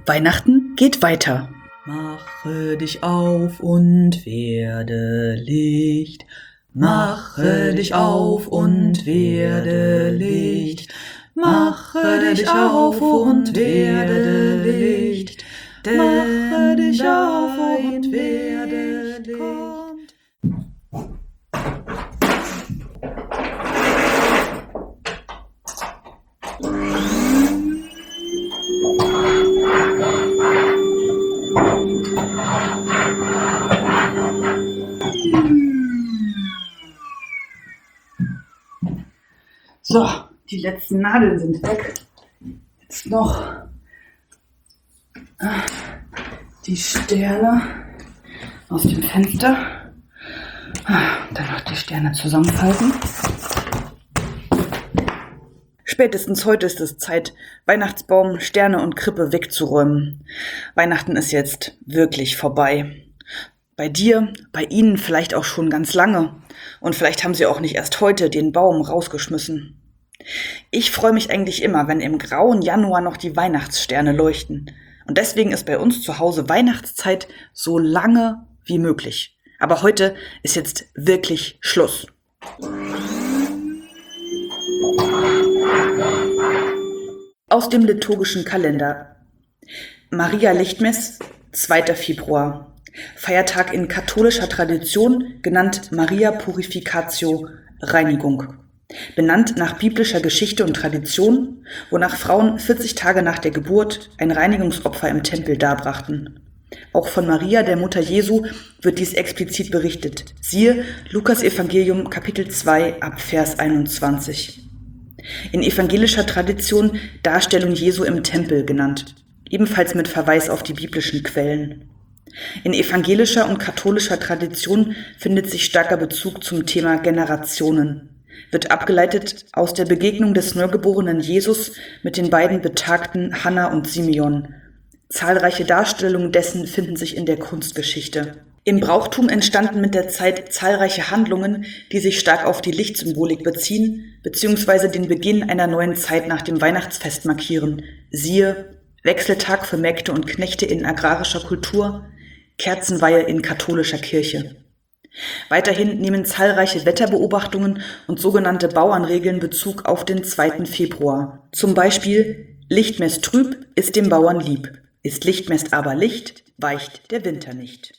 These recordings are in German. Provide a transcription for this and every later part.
Weihnachten geht weiter. Mache dich auf und werde Licht. Mache dich auf und werde Licht. Mache dich auf und werde Licht. Mache dich auf und werde Licht. So, die letzten Nadeln sind weg. Jetzt noch die Sterne aus dem Fenster. Dann noch die Sterne zusammenfalten. Spätestens heute ist es Zeit, Weihnachtsbaum, Sterne und Krippe wegzuräumen. Weihnachten ist jetzt wirklich vorbei. Bei dir, bei Ihnen vielleicht auch schon ganz lange. Und vielleicht haben Sie auch nicht erst heute den Baum rausgeschmissen. Ich freue mich eigentlich immer, wenn im grauen Januar noch die Weihnachtssterne leuchten. Und deswegen ist bei uns zu Hause Weihnachtszeit so lange wie möglich. Aber heute ist jetzt wirklich Schluss. Aus dem liturgischen Kalender. Maria Lichtmess, 2. Februar. Feiertag in katholischer Tradition, genannt Maria Purificatio, Reinigung. Benannt nach biblischer Geschichte und Tradition, wonach Frauen 40 Tage nach der Geburt ein Reinigungsopfer im Tempel darbrachten. Auch von Maria, der Mutter Jesu, wird dies explizit berichtet. Siehe Lukas-Evangelium, Kapitel 2, ab Vers 21. In evangelischer Tradition Darstellung Jesu im Tempel genannt, ebenfalls mit Verweis auf die biblischen Quellen. In evangelischer und katholischer Tradition findet sich starker Bezug zum Thema Generationen. Wird abgeleitet aus der Begegnung des neugeborenen Jesus mit den beiden Betagten Hannah und Simeon. Zahlreiche Darstellungen dessen finden sich in der Kunstgeschichte. Im Brauchtum entstanden mit der Zeit zahlreiche Handlungen, die sich stark auf die Lichtsymbolik beziehen, beziehungsweise den Beginn einer neuen Zeit nach dem Weihnachtsfest markieren. Siehe Wechseltag für Mägde und Knechte in agrarischer Kultur, Kerzenweihe in katholischer Kirche. Weiterhin nehmen zahlreiche Wetterbeobachtungen und sogenannte Bauernregeln Bezug auf den 2. Februar. Zum Beispiel: Lichtmess trüb, ist dem Bauern lieb. Ist Lichtmess aber Licht, weicht der Winter nicht.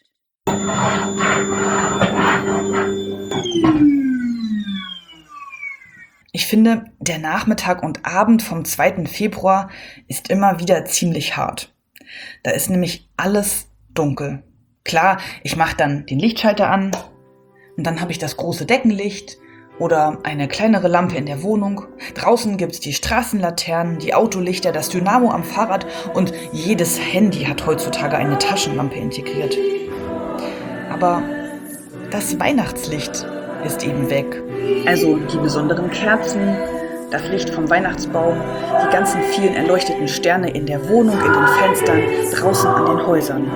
Ich finde, der Nachmittag und Abend vom 2. Februar ist immer wieder ziemlich hart. Da ist nämlich alles dunkel. Klar, ich mache dann den Lichtschalter an und dann habe ich das große Deckenlicht oder eine kleinere Lampe in der Wohnung. Draußen gibt's die Straßenlaternen, die Autolichter, das Dynamo am Fahrrad und jedes Handy hat heutzutage eine Taschenlampe integriert. Aber das Weihnachtslicht ist eben weg. Also die besonderen Kerzen, das Licht vom Weihnachtsbaum, die ganzen vielen erleuchteten Sterne in der Wohnung, in den Fenstern, draußen an den Häusern.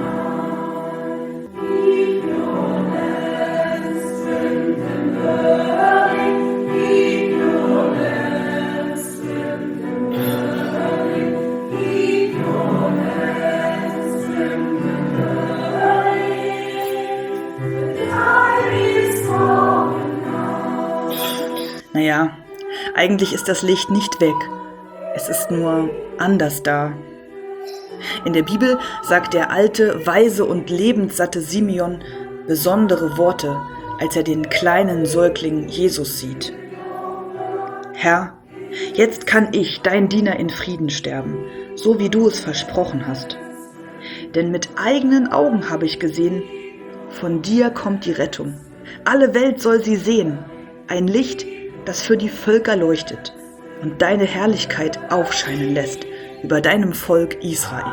Naja, eigentlich ist das Licht nicht weg. Es ist nur anders da. In der Bibel sagt der alte, weise und lebenssatte Simeon besondere Worte, als er den kleinen Säugling Jesus sieht. Herr, jetzt kann ich, dein Diener, in Frieden sterben, so wie du es versprochen hast. Denn mit eigenen Augen habe ich gesehen, von dir kommt die Rettung. Alle Welt soll sie sehen, ein Licht, das für die Völker leuchtet und deine Herrlichkeit aufscheinen lässt über deinem Volk Israel.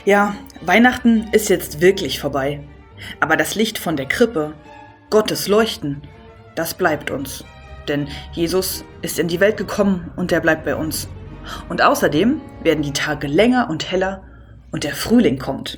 Ja, Weihnachten ist jetzt wirklich vorbei. Aber das Licht von der Krippe, Gottes Leuchten, das bleibt uns. Denn Jesus ist in die Welt gekommen und er bleibt bei uns. Und außerdem werden die Tage länger und heller und der Frühling kommt.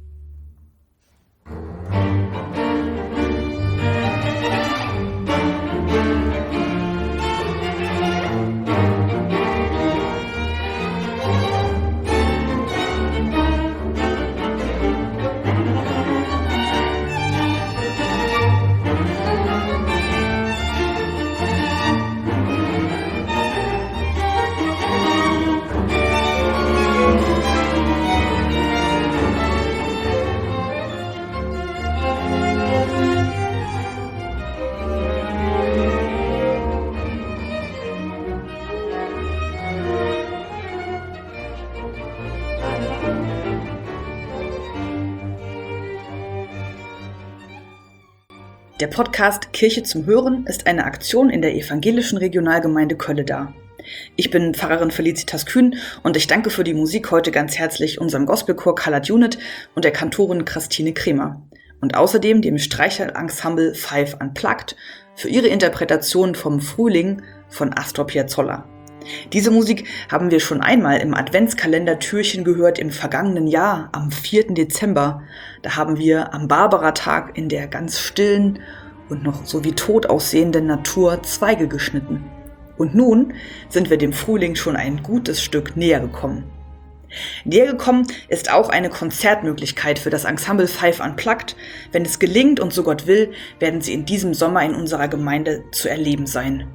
Der Podcast Kirche zum Hören ist eine Aktion in der evangelischen Regionalgemeinde Kölleda. Ich bin Pfarrerin Felicitas Kühn und ich danke für die Musik heute ganz herzlich unserem Gospelchor Colored Unit und der Kantorin Christine Kremer und außerdem dem Streicherensemble Five Unplugged für ihre Interpretation vom Frühling von Astor Piazzolla. Diese Musik haben wir schon einmal im Adventskalender-Türchen gehört im vergangenen Jahr, am 4. Dezember. Da haben wir am Barbara-Tag in der ganz stillen und noch so wie tot aussehenden Natur Zweige geschnitten. Und nun sind wir dem Frühling schon ein gutes Stück näher gekommen. Näher gekommen ist auch eine Konzertmöglichkeit für das Ensemble Five Unplugged. Wenn es gelingt und so Gott will, werden sie in diesem Sommer in unserer Gemeinde zu erleben sein.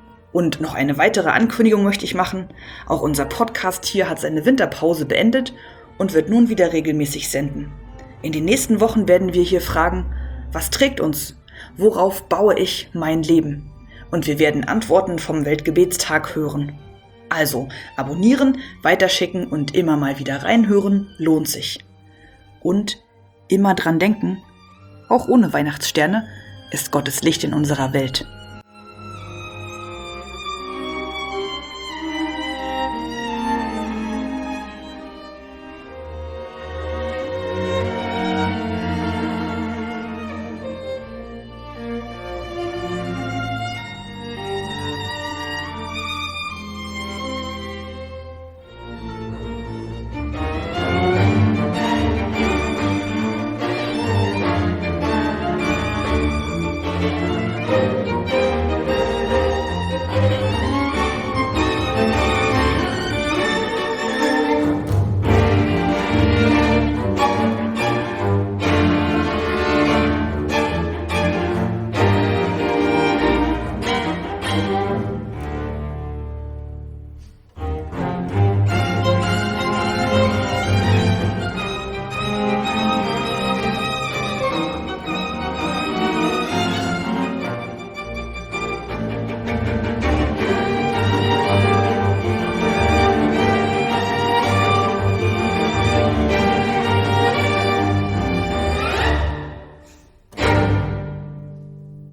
Und noch eine weitere Ankündigung möchte ich machen. Auch unser Podcast hier hat seine Winterpause beendet und wird nun wieder regelmäßig senden. In den nächsten Wochen werden wir hier fragen, was trägt uns? Worauf baue ich mein Leben? Und wir werden Antworten vom Weltgebetstag hören. Also abonnieren, weiterschicken und immer mal wieder reinhören lohnt sich. Und immer dran denken, auch ohne Weihnachtssterne ist Gottes Licht in unserer Welt.